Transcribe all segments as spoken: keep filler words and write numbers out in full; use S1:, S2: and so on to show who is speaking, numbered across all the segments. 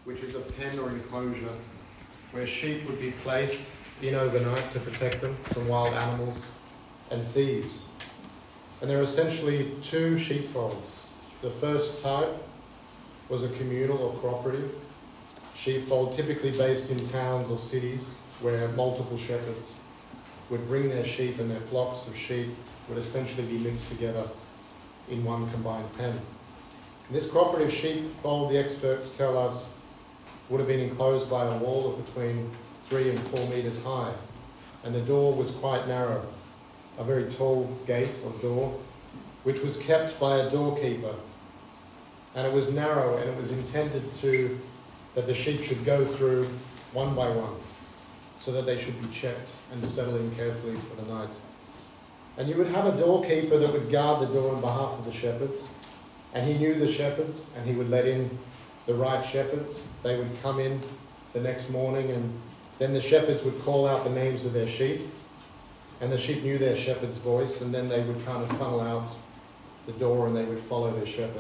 S1: which is a pen or enclosure where sheep would be placed in overnight to protect them from wild animals and thieves. And there are essentially two sheepfolds. The first type was a communal or cooperative sheepfold, typically based in towns or cities where multiple shepherds would bring their sheep, and their flocks of sheep would essentially be mixed together in one combined pen. And this cooperative sheepfold, the experts tell us, would have been enclosed by a wall of between three and four metres high, and the door was quite narrow, a very tall gate or door, which was kept by a doorkeeper. And it was narrow, and it was intended to that the sheep should go through one by one, so that they should be checked and settle in carefully for the night. And you would have a doorkeeper that would guard the door on behalf of the shepherds, and he knew the shepherds, and he would let in the right shepherds. They would come in the next morning, and then the shepherds would call out the names of their sheep, and the sheep knew their shepherd's voice, and then they would kind of funnel out the door and they would follow their shepherd.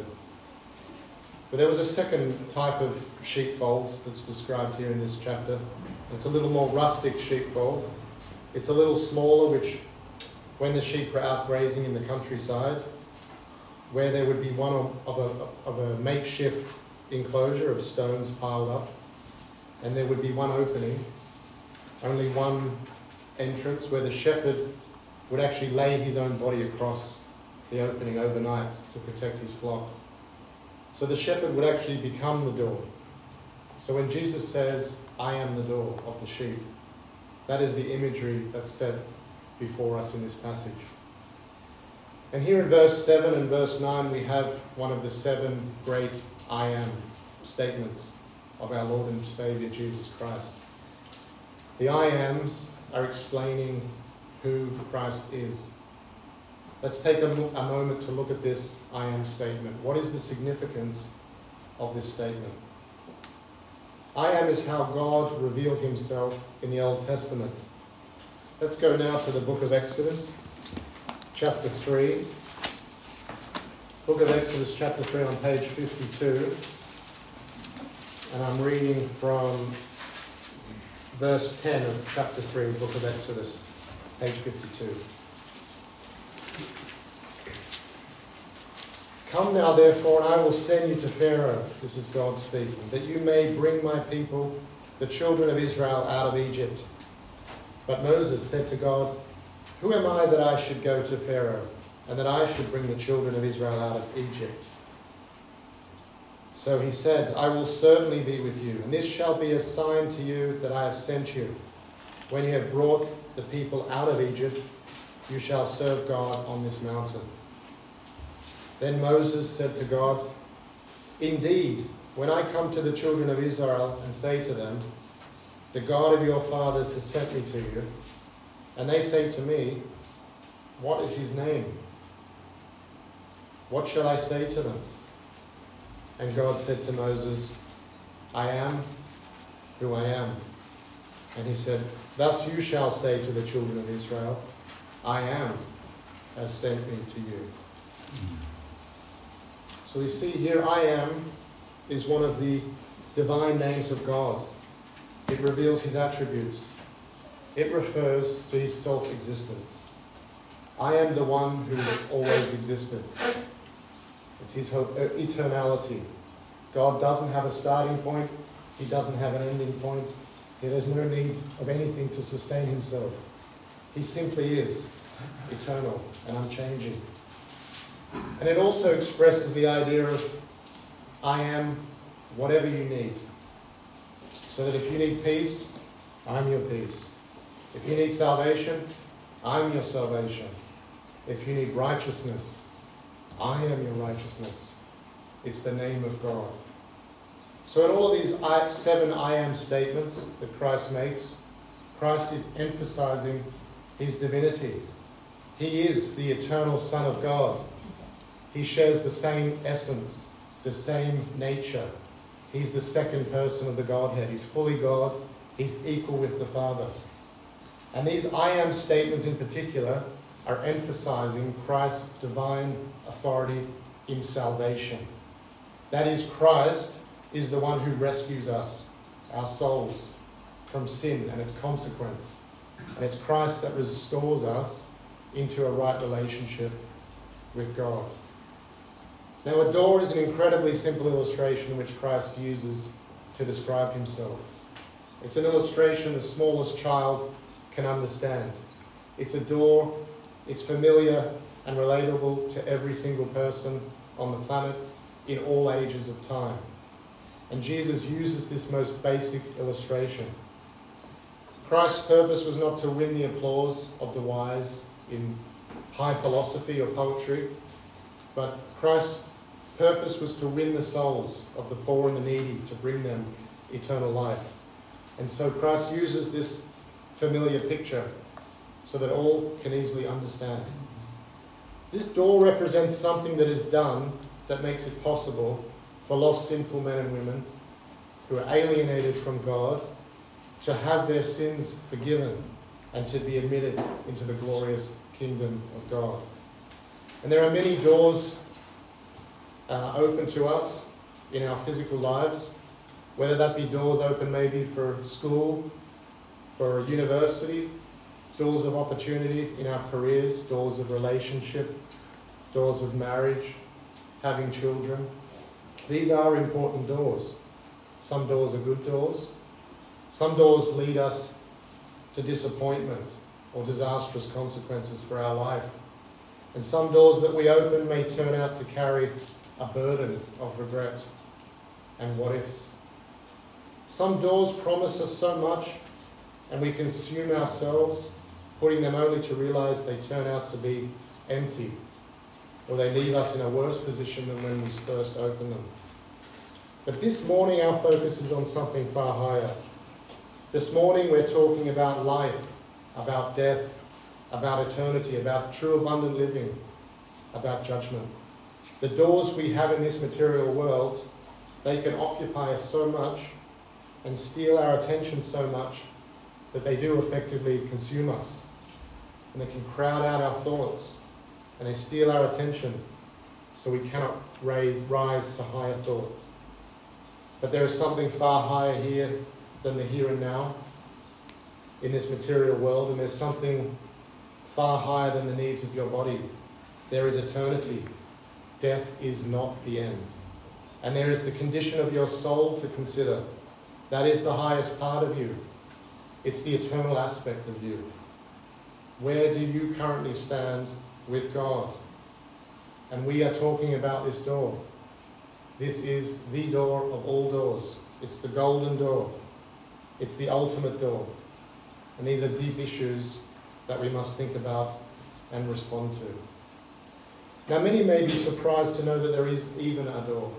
S1: But there was a second type of sheepfold that's described here in this chapter. It's a little more rustic sheepfold. It's a little smaller, which when the sheep were out grazing in the countryside, where there would be one of a, of a makeshift enclosure of stones piled up, and there would be one opening, only one entrance, where the shepherd would actually lay his own body across the opening overnight to protect his flock. So the shepherd would actually become the door. So when Jesus says, "I am the door of the sheep," that is the imagery that's set before us in this passage. And here in verse seven and verse nine we have one of the seven great I am statements of our Lord and Saviour Jesus Christ. The I ams are explaining who Christ is. Let's take a, a moment to look at this I am statement. What is the significance of this statement? I am is how God revealed himself in the Old Testament. Let's go now to the book of Exodus, chapter three. Book of Exodus, chapter three, on page fifty-two. And I'm reading from verse ten of chapter three, book of Exodus, page fifty-two. Come now, therefore, and I will send you to Pharaoh, this is God speaking, that you may bring my people, the children of Israel, out of Egypt. But Moses said to God, who am I that I should go to Pharaoh, and that I should bring the children of Israel out of Egypt? So he said, I will certainly be with you, and this shall be a sign to you that I have sent you. When you have brought the people out of Egypt, you shall serve God on this mountain. Then Moses said to God, indeed, when I come to the children of Israel and say to them, the God of your fathers has sent me to you, and they say to me, what is his name? What shall I say to them? And God said to Moses, I am who I am. And he said, thus you shall say to the children of Israel, I am has sent me to you. So we see here, I am is one of the divine names of God. It reveals his attributes. It refers to his self-existence. I am the one who has always existed. It's his eternality. God doesn't have a starting point. He doesn't have an ending point. He has no need of anything to sustain himself. He simply is eternal and unchanging. And it also expresses the idea of I am whatever you need. So that if you need peace, I'm your peace. If you need salvation, I'm your salvation. If you need righteousness, I am your righteousness. It's the name of God. So in all of these seven I am statements that Christ makes, Christ is emphasizing his divinity. He is the eternal Son of God. He shares the same essence, the same nature. He's the second person of the Godhead. He's fully God. He's equal with the Father. And these I am statements in particular are emphasizing Christ's divine authority in salvation. That is, Christ is the one who rescues us, our souls, from sin and its consequence. And it's Christ that restores us into a right relationship with God. Now, a door is an incredibly simple illustration which Christ uses to describe himself. It's an illustration the smallest child can understand. It's a door, it's familiar and relatable to every single person on the planet in all ages of time. And Jesus uses this most basic illustration. Christ's purpose was not to win the applause of the wise in high philosophy or poetry, but Christ's purpose was to win the souls of the poor and the needy, to bring them eternal life. And so Christ uses this familiar picture so that all can easily understand. This door represents something that is done that makes it possible for lost sinful men and women who are alienated from God to have their sins forgiven and to be admitted into the glorious kingdom of God. And there are many doors uh, open to us in our physical lives, whether that be doors open maybe for school, for university, doors of opportunity in our careers, doors of relationship, doors of marriage, having children. These are important doors. Some doors are good doors. Some doors lead us to disappointment or disastrous consequences for our life. And some doors that we open may turn out to carry a burden of regret and what-ifs. Some doors promise us so much and we consume ourselves, putting them only to realize they turn out to be empty, or they leave us in a worse position than when we first opened them. But this morning our focus is on something far higher. This morning we're talking about life, about death, about eternity, about true abundant living, about judgment. The doors we have in this material world, they can occupy us so much and steal our attention so much that they do effectively consume us. And they can crowd out our thoughts and they steal our attention so we cannot raise, rise to higher thoughts. But there is something far higher here than the here and now in this material world, and there's something far higher than the needs of your body. There is eternity. Death is not the end. And there is the condition of your soul to consider. That is the highest part of you. It's the eternal aspect of you. Where do you currently stand with God? And we are talking about this door. This is the door of all doors. It's the golden door. It's the ultimate door. And these are deep issues that we must think about and respond to. Now, many may be surprised to know that there is even a door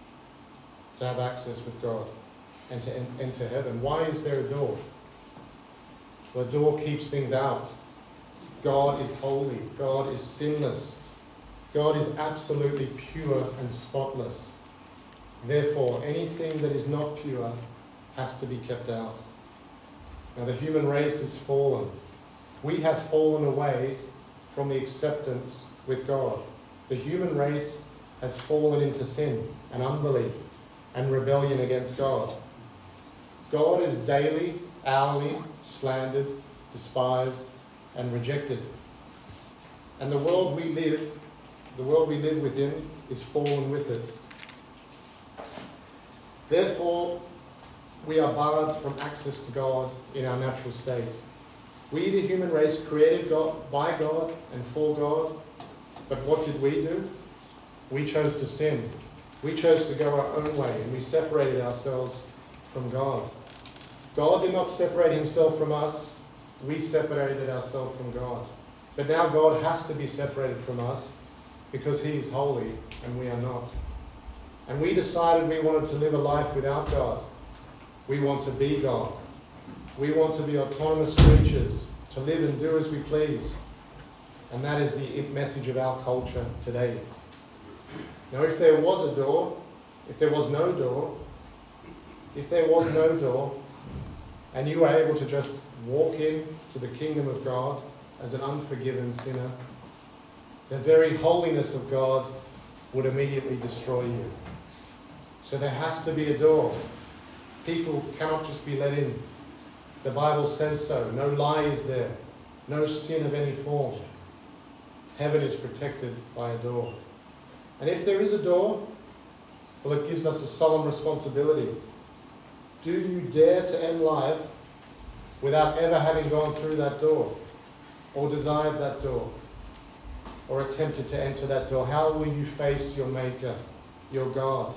S1: to have access with God and to enter heaven. Why is there a door? Well, a door keeps things out. God is holy. God is sinless. God is absolutely pure and spotless. Therefore, anything that is not pure has to be kept out. Now, the human race has fallen. We have fallen away from the acceptance with God. The human race has fallen into sin and unbelief and rebellion against God. God is daily, hourly slandered, despised, and rejected. And the world we live, the world we live within, is fallen with it. Therefore, we are barred from access to God in our natural state. We, the human race, created God, by God and for God, but what did we do? We chose to sin. We chose to go our own way, and we separated ourselves from God. God did not separate himself from us. We separated ourselves from God. But now God has to be separated from us because he is holy and we are not. And we decided we wanted to live a life without God. We want to be God. We want to be autonomous creatures, to live and do as we please. And that is the message of our culture today. Now, if there was a door, if there was no door, if there was no door, and you were able to just walk in to the kingdom of God as an unforgiven sinner, the very holiness of God would immediately destroy you. So there has to be a door. People cannot just be let in. The Bible says so. No lie is there. No sin of any form. Heaven is protected by a door. And if there is a door, well, it gives us a solemn responsibility. Do you dare to end life without ever having gone through that door, or desired that door, or attempted to enter that door? How will you face your Maker, your God?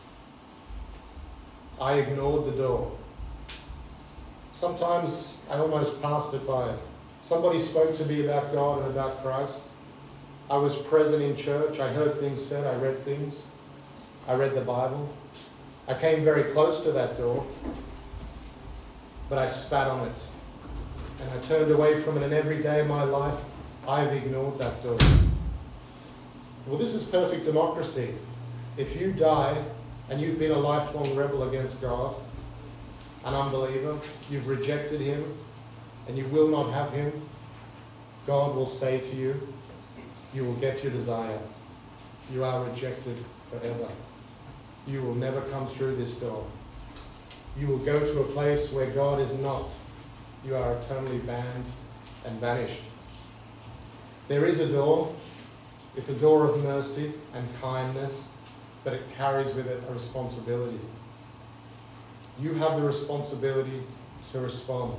S1: I ignored the door. Sometimes I almost passed it by. Somebody spoke to me about God and about Christ. I was present in church. I heard things said. I read things. I read the Bible. I came very close to that door, but I spat on it. And I turned away from it, and every day of my life, I've ignored that door. Well, this is perfect democracy. If you die and you've been a lifelong rebel against God, an unbeliever, you've rejected him, and you will not have him, God will say to you, you will get your desire. You are rejected forever. You will never come through this door. You will go to a place where God is not. You are eternally banned and banished. There is a door. It's a door of mercy and kindness, but it carries with it a responsibility. You have the responsibility to respond.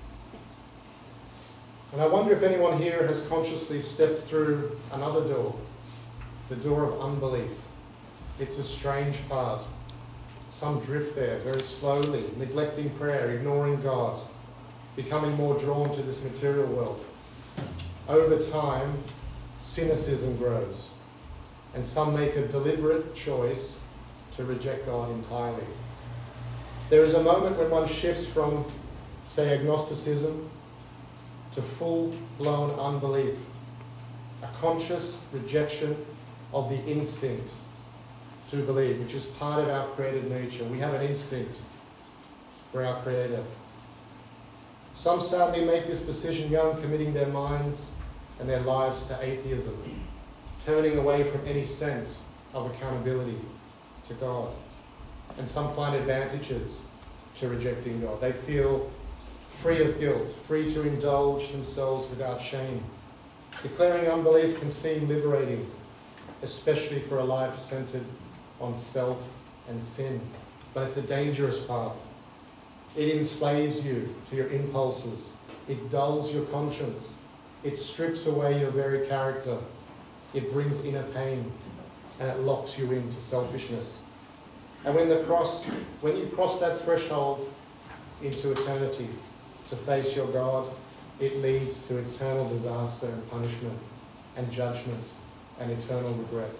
S1: And I wonder if anyone here has consciously stepped through another door, the door of unbelief. It's a strange path. Some drift there very slowly, neglecting prayer, ignoring God, becoming more drawn to this material world. Over time, cynicism grows, and some make a deliberate choice to reject God entirely. There is a moment when one shifts from, say, agnosticism to full-blown unbelief, a conscious rejection of the instinct to believe, which is part of our created nature. We have an instinct for our Creator. Some sadly make this decision young, committing their minds and their lives to atheism, turning away from any sense of accountability to God. And some find advantages to rejecting God. They feel free of guilt, free to indulge themselves without shame. Declaring unbelief can seem liberating, especially for a life centered on self and sin. But it's a dangerous path. It enslaves you to your impulses. It dulls your conscience. It strips away your very character. It brings inner pain, and it locks you into selfishness. And when the cross, when you cross that threshold into eternity to face your God, it leads to eternal disaster and punishment and judgment and eternal regret.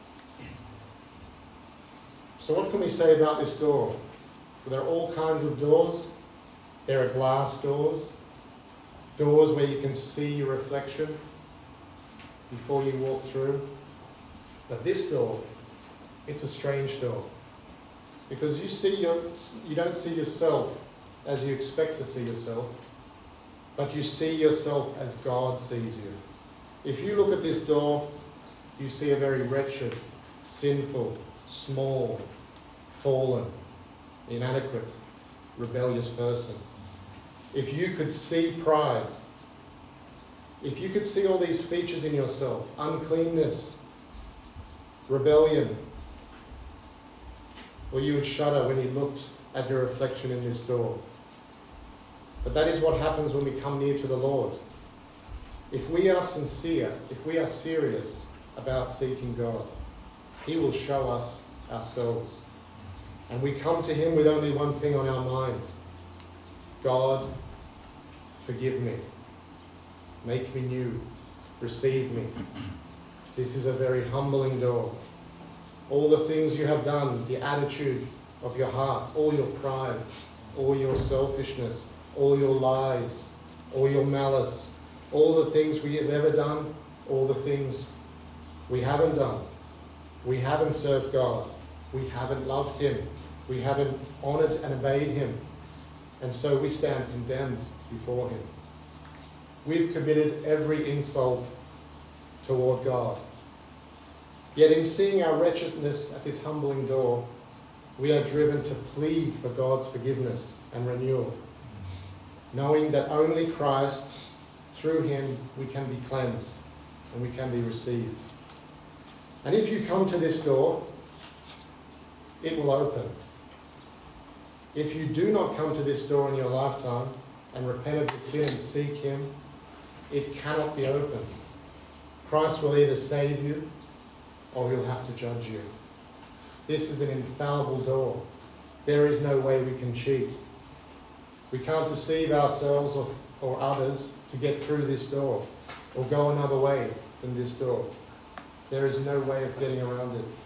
S1: So what can we say about this door? So there are all kinds of doors. There are glass doors, doors where you can see your reflection before you walk through. But this door, it's a strange door, because you see your, you don't see yourself as you expect to see yourself, but you see yourself as God sees you. If you look at this door, you see a very wretched, sinful, small, fallen, inadequate, rebellious person. If you could see pride, if you could see all these features in yourself, uncleanness, rebellion, well, you would shudder when you looked at your reflection in this door. But that is what happens when we come near to the Lord. If we are sincere, if we are serious about seeking God, He will show us ourselves. And we come to Him with only one thing on our mind: God, forgive me. Make me new. Receive me. This is a very humbling door. All the things you have done, the attitude of your heart, all your pride, all your selfishness, all your lies, all your malice, all the things we have ever done, all the things we haven't done. We haven't served God. We haven't loved Him. We haven't honoured and obeyed Him. And so we stand condemned before Him. We've committed every insult toward God. Yet in seeing our wretchedness at this humbling door, we are driven to plead for God's forgiveness and renewal, knowing that only Christ, through him, we can be cleansed and we can be received. And if you come to this door, it will open. If you do not come to this door in your lifetime and repent of your sin and seek him, it cannot be opened. Christ will either save you or he'll have to judge you. This is an infallible door. There is no way we can cheat. We can't deceive ourselves or, or others to get through this door or go another way than this door. There is no way of getting around it.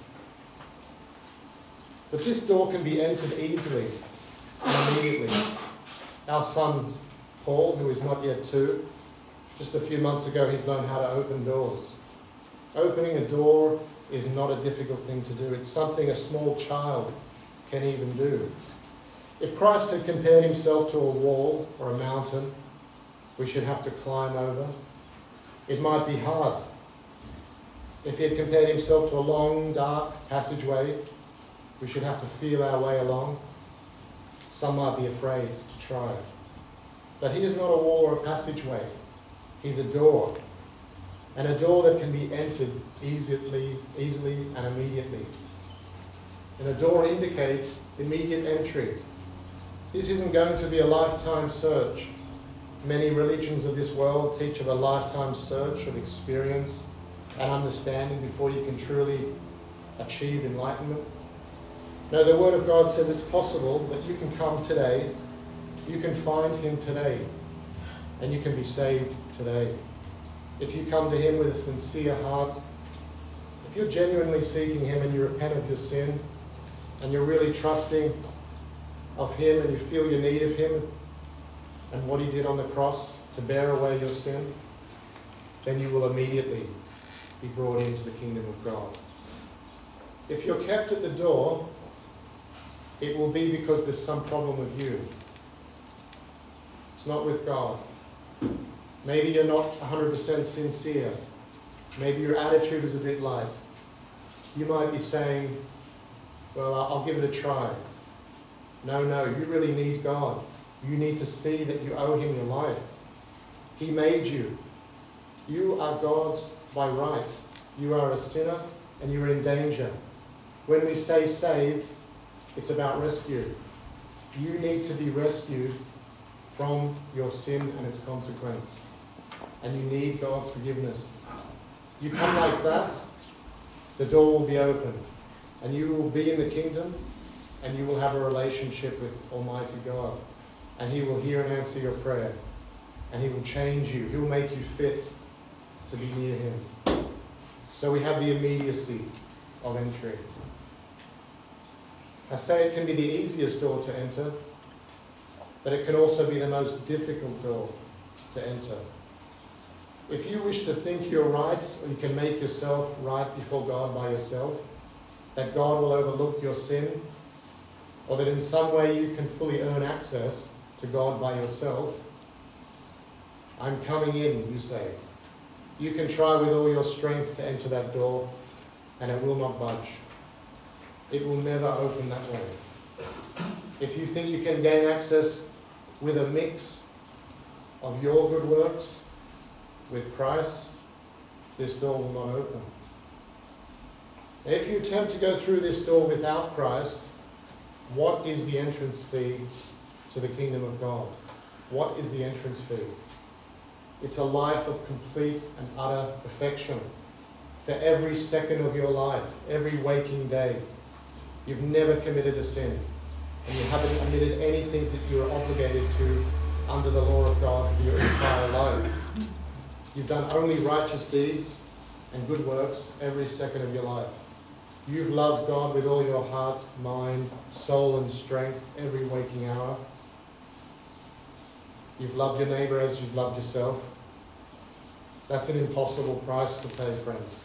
S1: But this door can be entered easily and immediately. Our son Paul, who is not yet two, just a few months ago he's learned how to open doors. Opening a door is not a difficult thing to do. It's something a small child can even do. If Christ had compared himself to a wall or a mountain we should have to climb over, it might be hard. If he had compared himself to a long, dark passageway we should have to feel our way along, some might be afraid to try it. But he is not a wall or a passageway. He's a door. And a door that can be entered easily, easily and immediately. And a door indicates immediate entry. This isn't going to be a lifetime search. Many religions of this world teach of a lifetime search of experience and understanding before you can truly achieve enlightenment. No, the Word of God says it's possible that you can come today, you can find him today, and you can be saved today. If you come to him with a sincere heart, if you're genuinely seeking him and you repent of your sin, and you're really trusting of him and you feel your need of him and what he did on the cross to bear away your sin, then you will immediately be brought into the kingdom of God. If you're kept at the door, it will be because there's some problem with you. It's not with God. Maybe you're not one hundred percent sincere. Maybe your attitude is a bit light. You might be saying, well, I'll give it a try. No, no, you really need God. You need to see that you owe him your life. He made you. You are God's by right. You are a sinner and you're in danger. When we say saved, it's about rescue. You need to be rescued from your sin and its consequence. And you need God's forgiveness. You come like that, the door will be open. And you will be in the kingdom, and you will have a relationship with Almighty God. And he will hear and answer your prayer. And he will change you. He will make you fit to be near him. So we have the immediacy of entry. I say it can be the easiest door to enter, but it can also be the most difficult door to enter. If you wish to think you're right, or you can make yourself right before God by yourself, that God will overlook your sin, or that in some way you can fully earn access to God by yourself, I'm coming in, you say. You can try with all your strength to enter that door, and it will not budge. It will never open that way. If you think you can gain access with a mix of your good works with Christ, this door will not open. If you attempt to go through this door without Christ, what is the entrance fee to the kingdom of God? What is the entrance fee? It's a life of complete and utter perfection. For every second of your life, every waking day, you've never committed a sin, and you haven't committed anything that you are obligated to under the law of God for your entire life. You've done only righteous deeds and good works every second of your life. You've loved God with all your heart, mind, soul and strength every waking hour. You've loved your neighbour as you've loved yourself. That's an impossible price to pay, friends.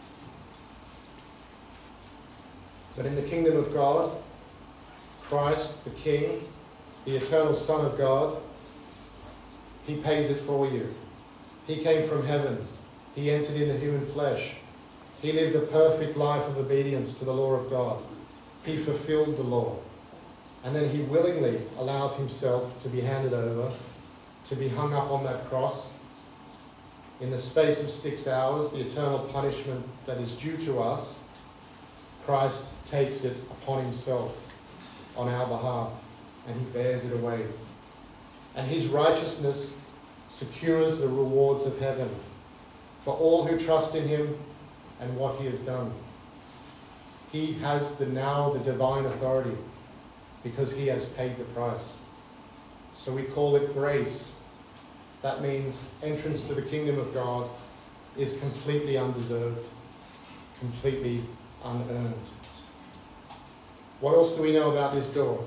S1: But in the kingdom of God, Christ, the King, the eternal Son of God, he pays it for you. He came from heaven. He entered into human flesh. He lived a perfect life of obedience to the law of God. he fulfilled the law. And then he willingly allows himself to be handed over, to be hung up on that cross. In the space of six hours, the eternal punishment that is due to us, Christ takes it upon himself on our behalf, and he bears it away. And his righteousness secures the rewards of heaven for all who trust in him and what he has done. He has the now the divine authority because he has paid the price. So we call it grace. That means entrance to the kingdom of God is completely undeserved, completely unearned. What else do we know about this door?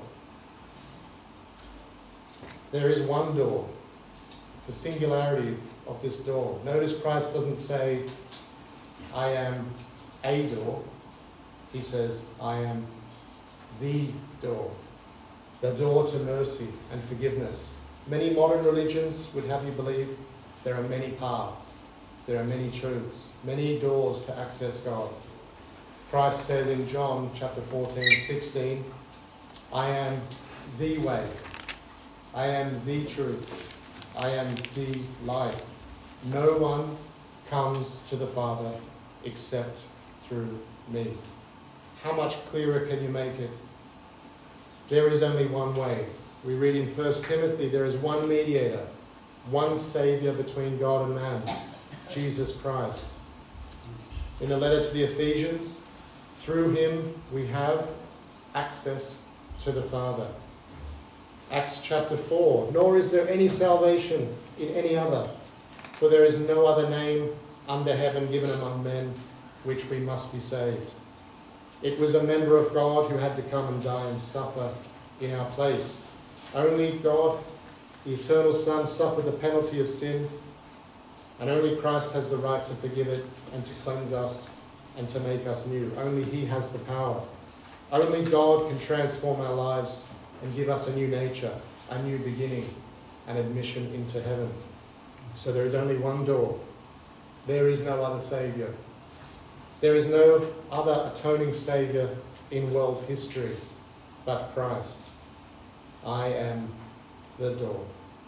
S1: There is one door. It's a singularity of this door. Notice Christ doesn't say, I am a door. He says, I am the door. The door to mercy and forgiveness. Many modern religions would have you believe there are many paths, there are many truths, many doors to access God. Christ says in John chapter fourteen, sixteen, I am the way, I am the truth, I am the life. No one comes to the Father except through me. How much clearer can you make it? There is only one way. We read in First Timothy, there is one mediator, one Saviour between God and man, Jesus Christ. In the letter to the Ephesians, through him we have access to the Father. Acts chapter four, nor is there any salvation in any other, for there is no other name under heaven given among men which we must be saved. It was a member of God who had to come and die and suffer in our place. Only God, the eternal Son, suffered the penalty of sin, and only Christ has the right to forgive it and to cleanse us and to make us new. Only he has the power. Only God can transform our lives and give us a new nature, a new beginning, and admission into heaven. So there is only one door. There is no other Saviour. There is no other atoning Saviour in world history but Christ. I am the door.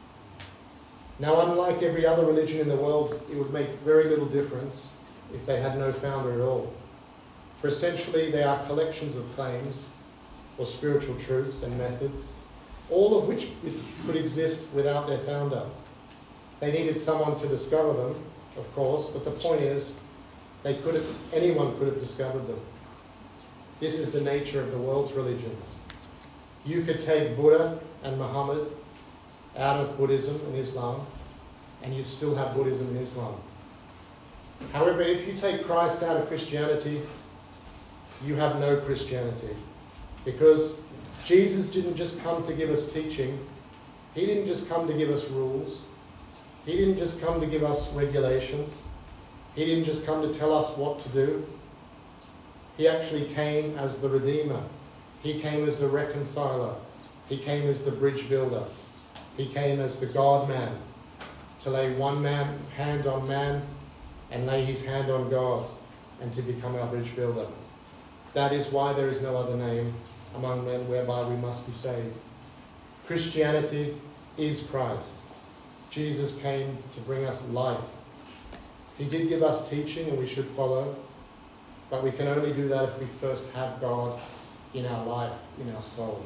S1: Now, unlike every other religion in the world, it would make very little difference if they had no founder at all. For essentially, they are collections of claims or spiritual truths and methods, all of which could exist without their founder. They needed someone to discover them, of course, but the point is, they could have, anyone could have discovered them. This is the nature of the world's religions. You could take Buddha and Muhammad out of Buddhism and Islam, and you'd still have Buddhism and Islam. However, if you take Christ out of Christianity, you have no Christianity. Because Jesus didn't just come to give us teaching. He didn't just come to give us rules. He didn't just come to give us regulations. He didn't just come to tell us what to do. He actually came as the Redeemer. He came as the reconciler. He came as the bridge builder. He came as the God-man, to lay one man hand on man and lay his hand on God, and to become our bridge builder. That is why there is no other name among men whereby we must be saved. Christianity is Christ. Jesus came to bring us life. He did give us teaching and we should follow, but we can only do that if we first have God in our life, in our soul.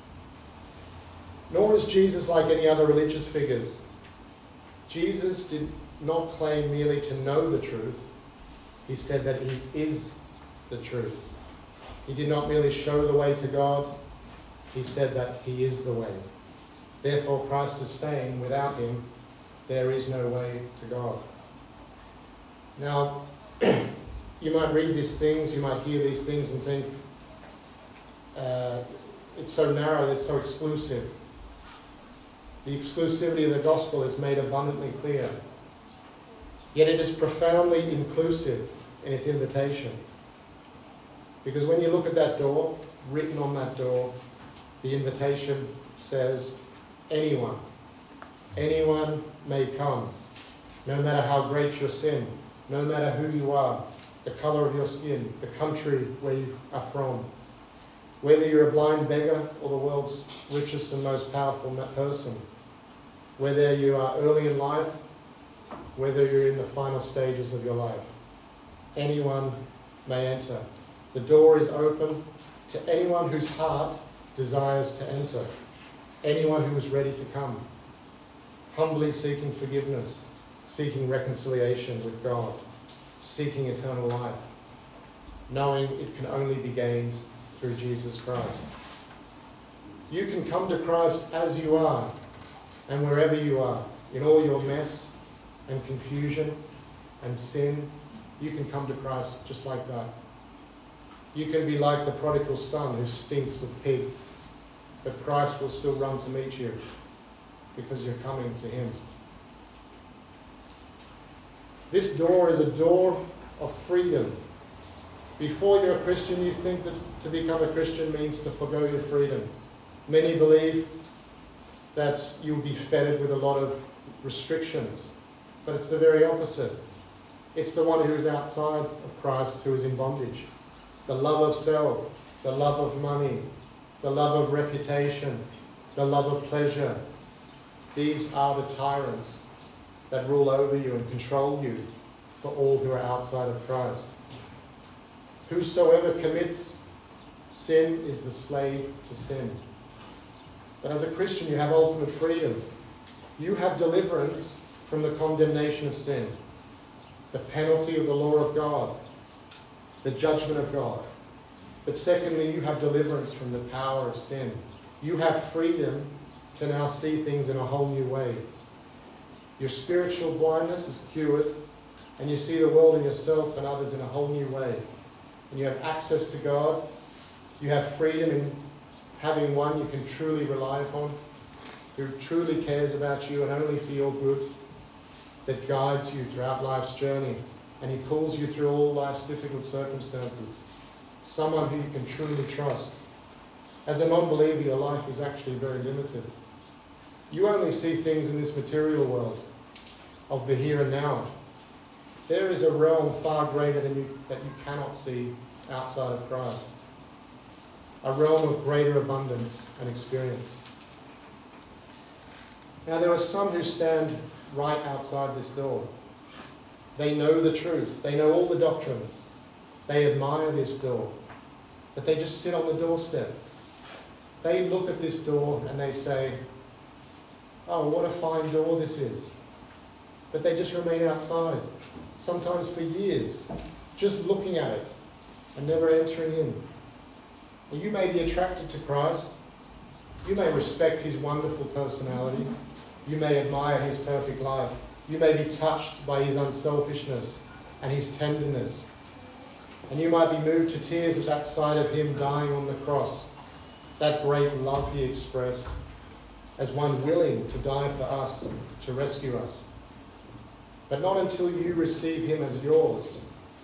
S1: Nor is Jesus like any other religious figures. Jesus did not claim merely to know the truth. He said that he is the truth. He did not merely show the way to God. He said that he is the way. Therefore, Christ is saying, without him, there is no way to God. Now, you might read these things, you might hear these things and think, uh, it's so narrow, it's so exclusive. The exclusivity of the gospel is made abundantly clear. Yet it is profoundly inclusive in its invitation. Because when you look at that door, written on that door, the invitation says, anyone, anyone may come, no matter how great your sin, no matter who you are, the colour of your skin, the country where you are from. Whether you're a blind beggar or the world's richest and most powerful person, whether you are early in life, whether you're in the final stages of your life, anyone may enter. The door is open to anyone whose heart desires to enter, anyone who is ready to come, humbly seeking forgiveness, seeking reconciliation with God, seeking eternal life, knowing it can only be gained through Jesus Christ. You can come to Christ as you are, and wherever you are, in all your mess and confusion and sin, you can come to Christ just like that. You can be like the prodigal son who stinks of pig, but Christ will still run to meet you because you're coming to him. This door is a door of freedom. Before you're a Christian, you think that to become a Christian means to forgo your freedom. Many believe that you'll be fettered with a lot of restrictions, but it's the very opposite. It's the one who is outside of Christ who is in bondage. The love of self, the love of money, the love of reputation, the love of pleasure. These are the tyrants that rule over you and control you for all who are outside of Christ. Whosoever commits sin is the slave to sin. But as a Christian, you have ultimate freedom. You have deliverance from the condemnation of sin, the penalty of the law of God, the judgment of God. But secondly, you have deliverance from the power of sin. You have freedom to now see things in a whole new way. Your spiritual blindness is cured, and you see the world and yourself and others in a whole new way. And you have access to God. You have freedom in having one you can truly rely upon, who truly cares about you and only for your good, that guides you throughout life's journey, and he pulls you through all life's difficult circumstances. Someone who you can truly trust. As a non-believer, your life is actually very limited. You only see things in this material world of the here and now. There is a realm far greater than you that you cannot see outside of Christ. A realm of greater abundance and experience. Now there are some who stand right outside this door. They know the truth. They know all the doctrines. They admire this door. But they just sit on the doorstep. They look at this door and they say, oh, what a fine door this is. But they just remain outside, sometimes for years, just looking at it and never entering in. Well, you may be attracted to Christ. You may respect his wonderful personality. You may admire his perfect life. You may be touched by his unselfishness and his tenderness. And you might be moved to tears at that sight of him dying on the cross, that great love he expressed as one willing to die for us, to rescue us. But not until you receive him as yours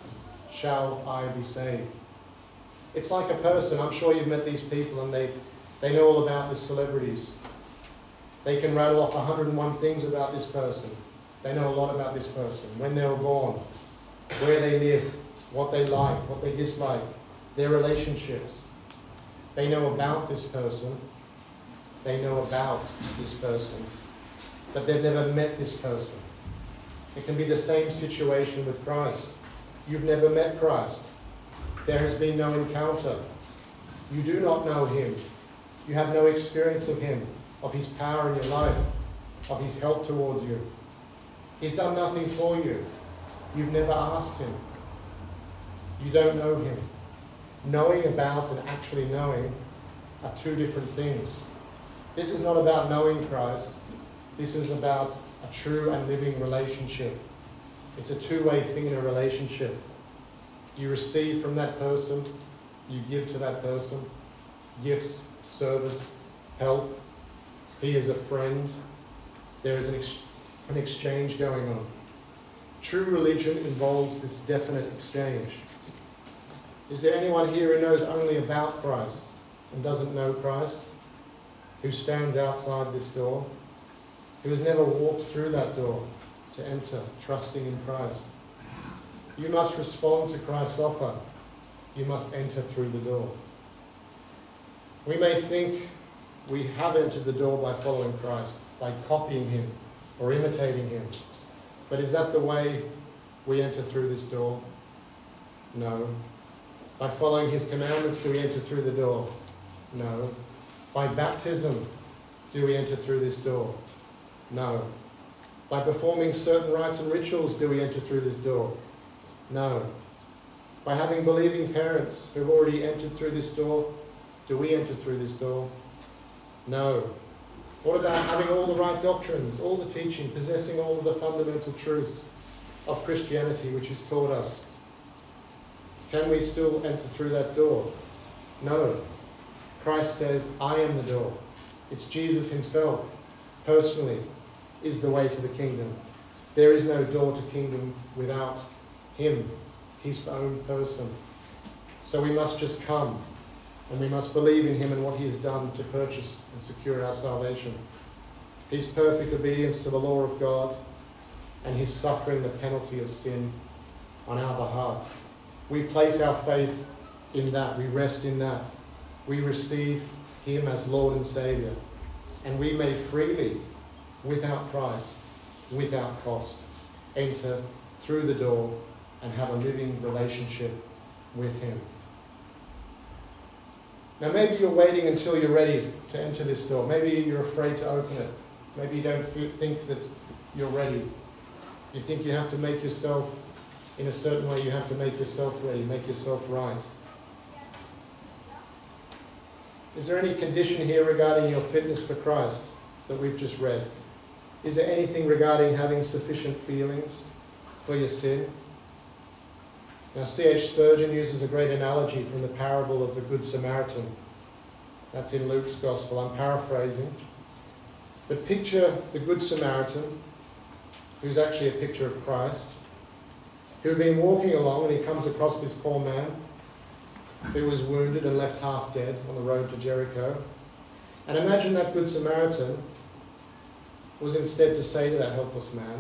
S1: shall I be saved. It's like a person. I'm sure you've met these people and they, they know all about the celebrities. They can rattle off one hundred and one things about this person. They know a lot about this person, when they were born, where they live, what they like, what they dislike, their relationships. They know about this person. They know about this person. But they've never met this person. It can be the same situation with Christ. You've never met Christ. There has been no encounter. You do not know him. You have no experience of him, of his power in your life, of his help towards you. He's done nothing for you. You've never asked him. You don't know him. Knowing about and actually knowing are two different things. This is not about knowing Christ. This is about a true and living relationship. It's a two-way thing in a relationship. You receive from that person, you give to that person, gifts, service, help. He is a friend. There is an, ex- an exchange going on. True religion involves this definite exchange. Is there anyone here who knows only about Christ and doesn't know Christ? Who stands outside this door? Who has never walked through that door to enter, trusting in Christ? You must respond to Christ's offer. You must enter through the door. We may think we have entered the door by following Christ, by copying him or imitating him. But is that the way we enter through this door? No. By following his commandments do we enter through the door? No. By baptism do we enter through this door? No. By performing certain rites and rituals do we enter through this door? No. By having believing parents who've already entered through this door, do we enter through this door? No. What about having all the right doctrines, all the teaching, possessing all of the fundamental truths of Christianity which is taught us? Can we still enter through that door? No. Christ says, I am the door. It's Jesus himself, personally, is the way to the kingdom. There is no door to kingdom without him, his own person. So we must just come, and we must believe in him and what he has done to purchase and secure our salvation. His perfect obedience to the law of God, and his suffering the penalty of sin on our behalf. We place our faith in that. We rest in that. We receive him as Lord and Saviour. And we may freely, without price, without cost, enter through the door and have a living relationship with him. Now maybe you're waiting until you're ready to enter this door. Maybe you're afraid to open it. Maybe you don't think that you're ready. You think you have to make yourself, in a certain way, you have to make yourself ready, make yourself right. Is there any condition here regarding your fitness for Christ that we've just read? Is there anything regarding having sufficient feelings for your sin? Now C H Spurgeon uses a great analogy from the parable of the Good Samaritan. That's in Luke's Gospel. I'm paraphrasing. But picture the Good Samaritan, who's actually a picture of Christ, who'd been walking along and he comes across this poor man who was wounded and left half dead on the road to Jericho. And imagine that Good Samaritan was instead to say to that helpless man,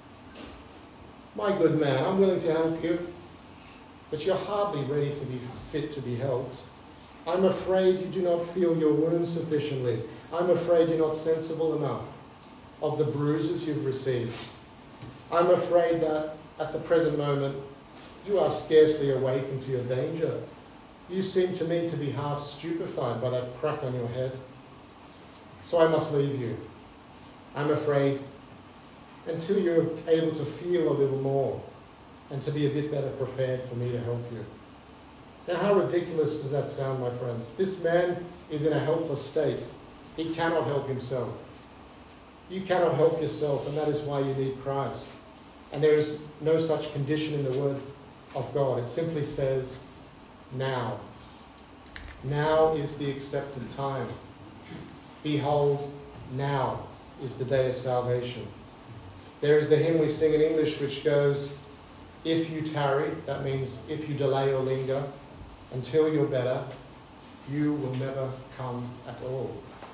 S1: my good man, I'm willing to help you, but you're hardly ready to be fit to be helped. I'm afraid you do not feel your wounds sufficiently. I'm afraid you're not sensible enough of the bruises you've received. I'm afraid that at the present moment you are scarcely awakened to your danger. You seem to me to be half stupefied by that crack on your head. So I must leave you. I'm afraid until you're able to feel a little more and to be a bit better prepared for me to help you. Now how ridiculous does that sound, my friends? This man is in a helpless state. He cannot help himself. You cannot help yourself, and that is why you need Christ. And there is no such condition in the Word of God. It simply says, now. Now is the accepted time. Behold, now is the day of salvation. There is the hymn we sing in English which goes, if you tarry, that means if you delay or linger, until you're better, you will never come at all.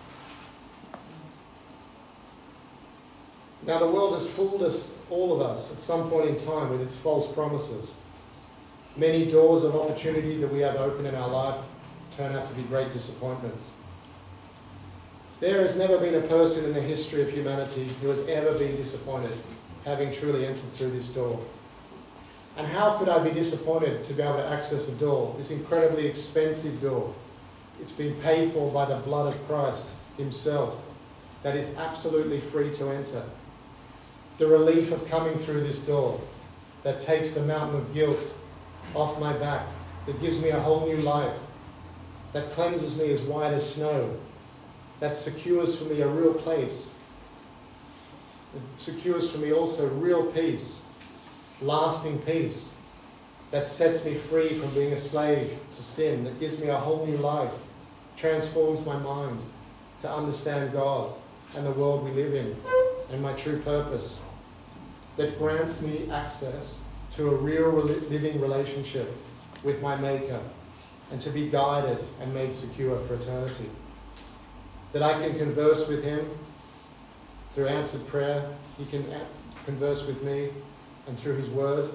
S1: Now the world has fooled us, all of us, at some point in time with its false promises. Many doors of opportunity that we have open in our life turn out to be great disappointments. There has never been a person in the history of humanity who has ever been disappointed, having truly entered through this door. And how could I be disappointed to be able to access a door, this incredibly expensive door? It's been paid for by the blood of Christ himself, that is absolutely free to enter. The relief of coming through this door that takes the mountain of guilt off my back, that gives me a whole new life, that cleanses me as white as snow, that secures for me a real place, that secures for me also real peace, lasting peace, that sets me free from being a slave to sin, that gives me a whole new life, transforms my mind to understand God and the world we live in and my true purpose, that grants me access to a real living relationship with my Maker and to be guided and made secure for eternity. That I can converse with him through answered prayer, he can converse with me, and through his word.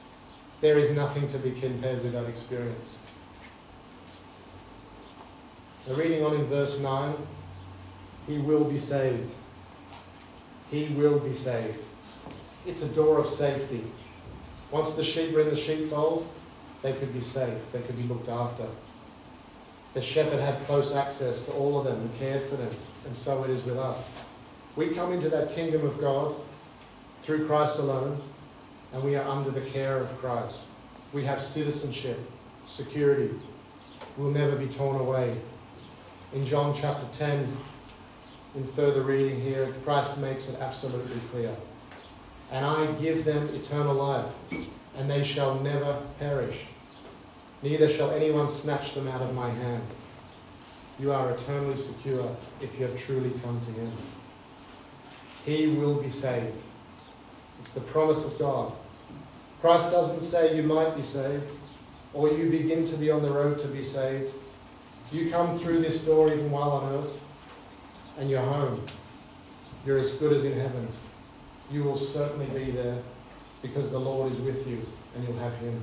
S1: There is nothing to be compared with that experience. Now reading on in verse nine, he will be saved. He will be saved. It's a door of safety. Once the sheep were in the sheepfold, they could be safe. They could be looked after. The shepherd had close access to all of them and cared for them. And so it is with us. We come into that kingdom of God through Christ alone, and we are under the care of Christ. We have citizenship, security. We'll never be torn away. In John chapter ten, in further reading here, Christ makes it absolutely clear. And I give them eternal life, and they shall never perish. Neither shall anyone snatch them out of my hand. You are eternally secure if you have truly come to him. He will be saved. It's the promise of God. Christ doesn't say you might be saved, or you begin to be on the road to be saved. You come through this door even while on earth, and you're home. You're as good as in heaven. You will certainly be there because the Lord is with you and you'll have him.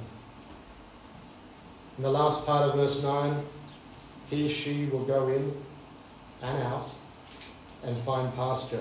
S1: In the last part of verse nine, he, she will go in and out and find pasture.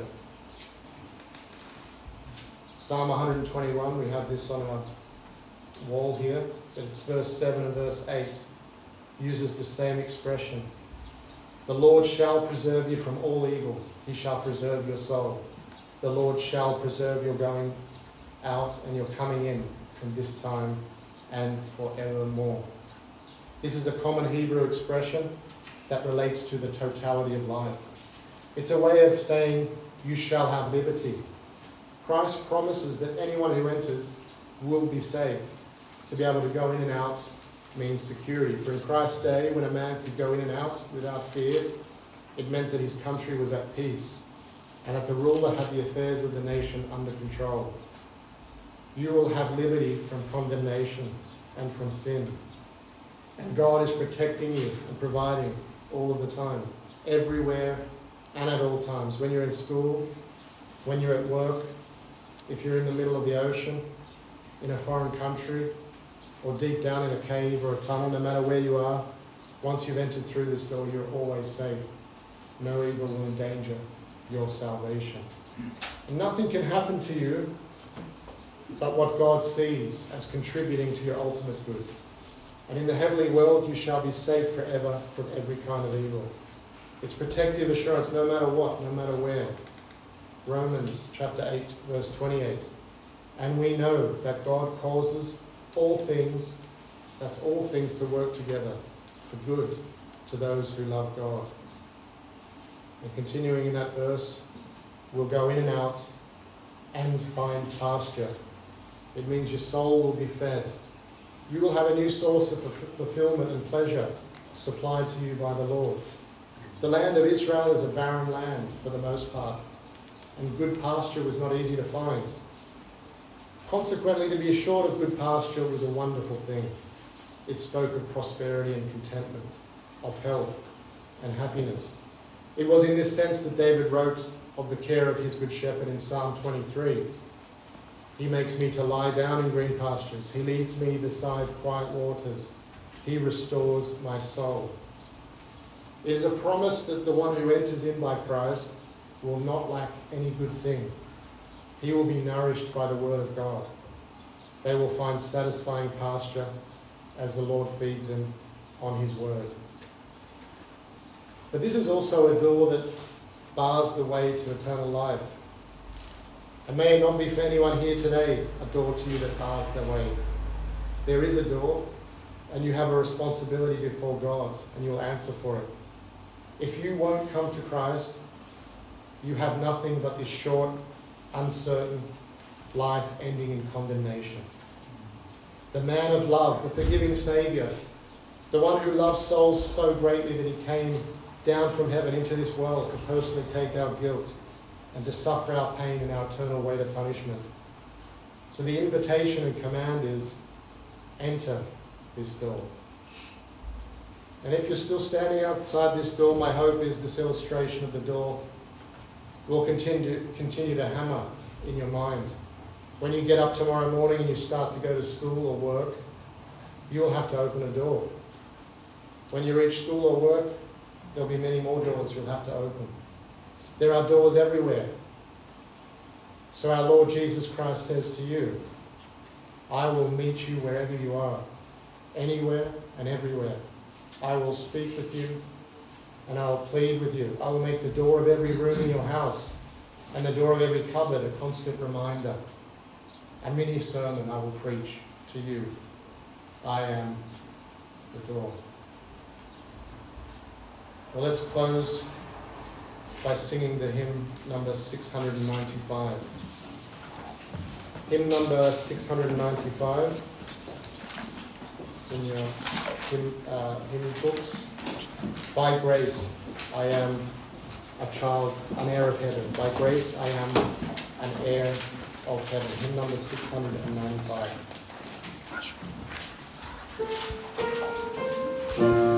S1: Psalm one twenty-one, we have this on our wall here. It's verse seven and verse eight. Uses the same expression. The Lord shall preserve you from all evil. He shall preserve your soul. The Lord shall preserve your going out and your coming in from this time and forevermore. This is a common Hebrew expression that relates to the totality of life. It's a way of saying you shall have liberty. Christ promises that anyone who enters will be saved. To be able to go in and out means security. For in Christ's day, when a man could go in and out without fear, it meant that his country was at peace and that the ruler had the affairs of the nation under control. You will have liberty from condemnation and from sin. And God is protecting you and providing all of the time, everywhere and at all times. When you're in school, when you're at work, if you're in the middle of the ocean, in a foreign country, or deep down in a cave or a tunnel, no matter where you are, once you've entered through this door, you're always safe. No evil will endanger your salvation. And nothing can happen to you but what God sees as contributing to your ultimate good. And in the heavenly world, you shall be safe forever from every kind of evil. It's protective assurance no matter what, no matter where. Romans chapter eight, verse twenty-eight. And we know that God causes all things, that's all things to work together for good to those who love God. And continuing in that verse, we'll go in and out and find pasture. It means your soul will be fed. You will have a new source of fulfillment and pleasure supplied to you by the Lord. The land of Israel is a barren land for the most part, and good pasture was not easy to find. Consequently, to be assured of good pasture was a wonderful thing. It spoke of prosperity and contentment, of health and happiness. It was in this sense that David wrote of the care of his good shepherd in Psalm twenty-three. He makes me to lie down in green pastures. He leads me beside quiet waters. He restores my soul. It is a promise that the one who enters in by Christ will not lack any good thing. He will be nourished by the word of God. They will find satisfying pasture as the Lord feeds them on his word. But this is also a door that bars the way to eternal life. And may it not be for anyone here today a door to you that bars the way. There is a door, and you have a responsibility before God, and you'll answer for it. If you won't come to Christ, you have nothing but this short, uncertain life ending in condemnation. The man of love, the forgiving Saviour, the one who loves souls so greatly that he came down from heaven into this world to personally take our guilt and to suffer our pain and our eternal weight of punishment. So the invitation and command is, enter this door. And if you're still standing outside this door, my hope is this illustration of the door will continue, continue to hammer in your mind. When you get up tomorrow morning and you start to go to school or work, you'll have to open a door. When you reach school or work, there'll be many more doors you'll have to open. There are doors everywhere. So our Lord Jesus Christ says to you, I will meet you wherever you are, anywhere and everywhere. I will speak with you and I will plead with you. I will make the door of every room in your house and the door of every cupboard a constant reminder. A mini sermon I will preach to you. I am the door. Well, let's close by singing the hymn number six hundred ninety-five. Hymn number six hundred ninety-five in your hymn, uh, hymn books. By grace I am a child, an heir of heaven. By grace I am an heir of heaven. Hymn number six hundred ninety-five.